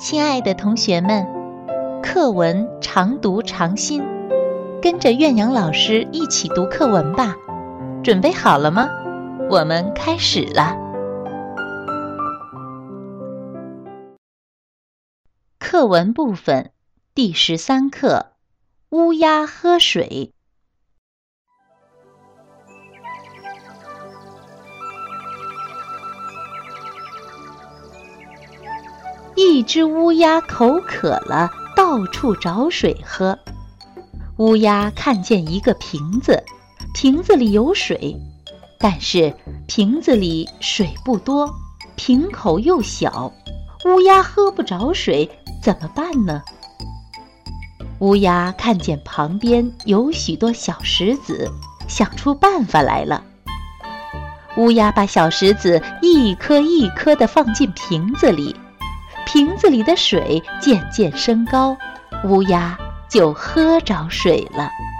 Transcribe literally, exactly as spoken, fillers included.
亲爱的同学们，课文常读常新，跟着苑阳老师一起读课文吧。准备好了吗？我们开始了。课文部分第十三课，乌鸦喝水。一只乌鸦口渴了，到处找水喝。乌鸦看见一个瓶子，瓶子里有水，但是瓶子里水不多，瓶口又小，乌鸦喝不着水，怎么办呢？乌鸦看见旁边有许多小石子，想出办法来了。乌鸦把小石子一颗一颗地放进瓶子里，瓶子里的水渐渐升高，乌鸦就喝着水了。